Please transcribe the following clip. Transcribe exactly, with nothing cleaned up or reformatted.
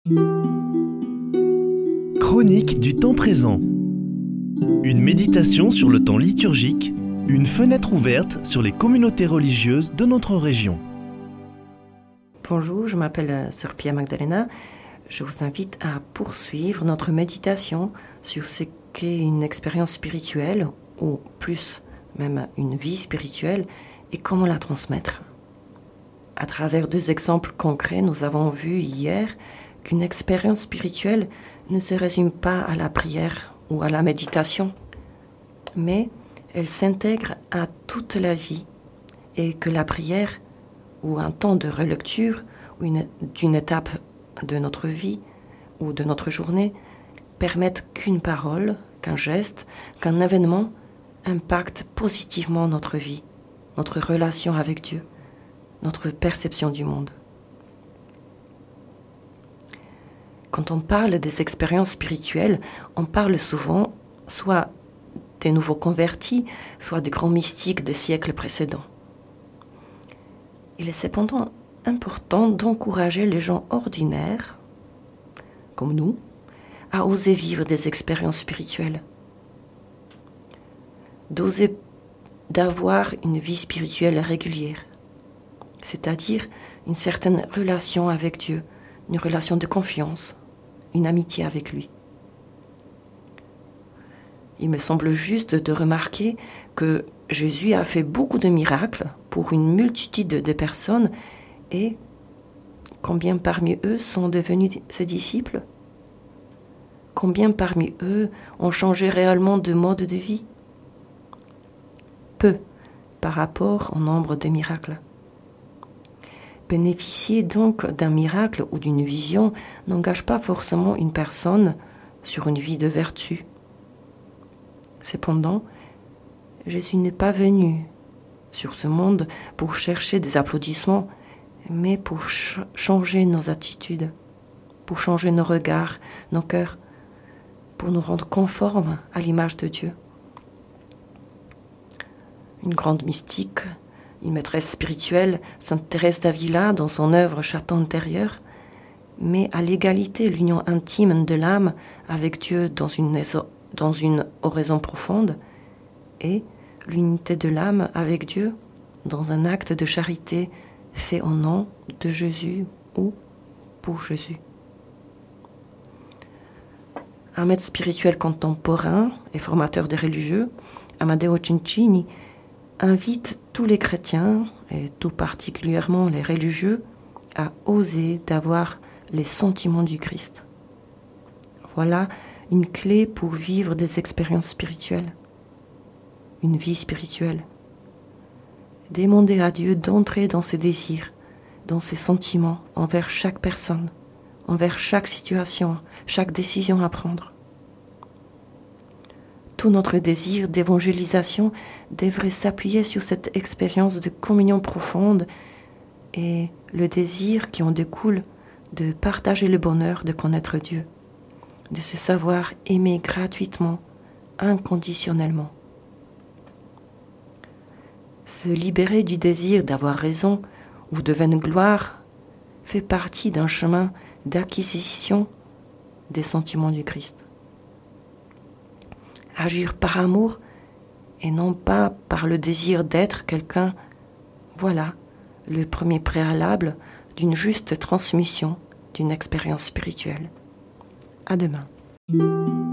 Chronique du temps présent. Une méditation sur le temps liturgique, une fenêtre ouverte sur les communautés religieuses de notre région. Bonjour, je m'appelle Sœur Pia Magdalena. Je vous invite à poursuivre notre méditation sur ce qu'est une expérience spirituelle, ou plus même une vie spirituelle, et comment la transmettre. À travers deux exemples concrets, nous avons vu hier qu'une expérience spirituelle ne se résume pas à la prière ou à la méditation, mais elle s'intègre à toute la vie et que la prière ou un temps de relecture ou une, d'une étape de notre vie ou de notre journée permettent qu'une parole, qu'un geste, qu'un événement impacte positivement notre vie, notre relation avec Dieu, notre perception du monde. Quand on parle des expériences spirituelles, on parle souvent soit des nouveaux convertis, soit des grands mystiques des siècles précédents. Il est cependant important d'encourager les gens ordinaires, comme nous, à oser vivre des expériences spirituelles, d'oser d'avoir une vie spirituelle régulière, c'est-à-dire une certaine relation avec Dieu, une relation de confiance, une amitié avec lui. Il me semble juste de remarquer que Jésus a fait beaucoup de miracles pour une multitude de personnes et combien parmi eux sont devenus ses disciples? Combien parmi eux ont changé réellement de mode de vie? Peu par rapport au nombre de miracles. Bénéficier donc d'un miracle ou d'une vision n'engage pas forcément une personne sur une vie de vertu. Cependant, Jésus n'est pas venu sur ce monde pour chercher des applaudissements, mais pour ch- changer nos attitudes, pour changer nos regards, nos cœurs, pour nous rendre conformes à l'image de Dieu. Une grande mystique, une maîtresse spirituelle, Sainte Thérèse d'Avila, dans son œuvre Château intérieur, met à l'égalité l'union intime de l'âme avec Dieu dans une, dans une oraison profonde et l'unité de l'âme avec Dieu dans un acte de charité fait au nom de Jésus ou pour Jésus. Un maître spirituel contemporain et formateur des religieux, Amadeo Cencini, invite tous les chrétiens, et tout particulièrement les religieux, à oser d'avoir les sentiments du Christ. Voilà une clé pour vivre des expériences spirituelles, une vie spirituelle. Demander à Dieu d'entrer dans ses désirs, dans ses sentiments envers chaque personne, envers chaque situation, chaque décision à prendre. Tout notre désir d'évangélisation devrait s'appuyer sur cette expérience de communion profonde et le désir qui en découle de partager le bonheur de connaître Dieu, de se savoir aimer gratuitement, inconditionnellement. Se libérer du désir d'avoir raison ou de vaine gloire fait partie d'un chemin d'acquisition des sentiments du Christ. Agir par amour et non pas par le désir d'être quelqu'un, voilà le premier préalable d'une juste transmission d'une expérience spirituelle. À demain.